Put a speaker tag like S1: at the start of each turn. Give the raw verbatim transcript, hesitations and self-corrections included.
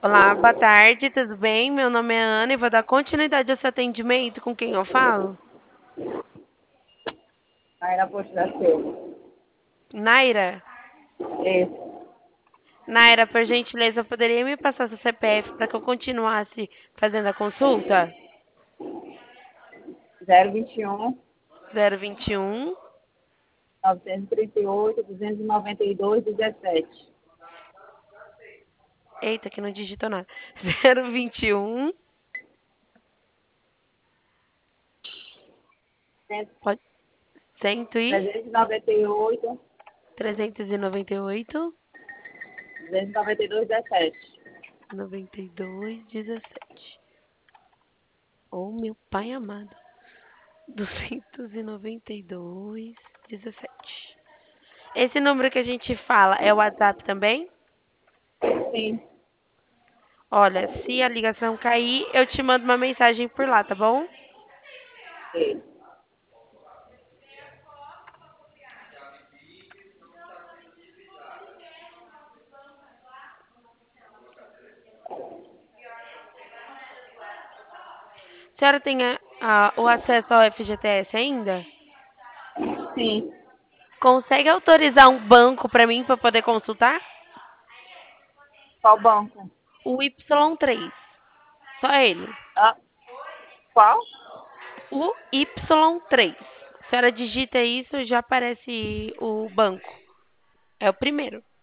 S1: Olá, boa tarde, tudo bem? Meu nome é Ana e vou dar continuidade ao seu atendimento. Com quem eu falo?
S2: Aeroporto da Silva.
S1: Naira?
S2: Isso.
S1: Naira, por gentileza, poderia me passar seu C P F para que eu continuasse fazendo a consulta?
S2: zero vinte e um,
S1: Zero vinte e um.
S2: novecentos e trinta e oito, duzentos e noventa e dois, dezessete.
S1: Eita, que não digitou nada. Zero vinte e um. Pode. Cento e
S2: trezentos e noventa e oito,
S1: trezentos e noventa e oito.
S2: duzentos e noventa e dois, dezessete.
S1: Noventa e dois, dezessete. Oh, meu pai amado. Duzentos e noventa e dois, dezessete. Esse número que a gente fala é o WhatsApp também?
S2: Sim.
S1: Olha, se a ligação cair, eu te mando uma mensagem por lá, tá bom?
S2: Isso.
S1: A senhora tem a- a- o acesso ao F G T S ainda?
S2: Sim.
S1: Consegue autorizar um banco para mim para poder consultar?
S2: Qual banco?
S1: O Y três. Só ele.
S2: Ah, qual?
S1: O Y três. A senhora digita isso, já aparece o banco. É o primeiro.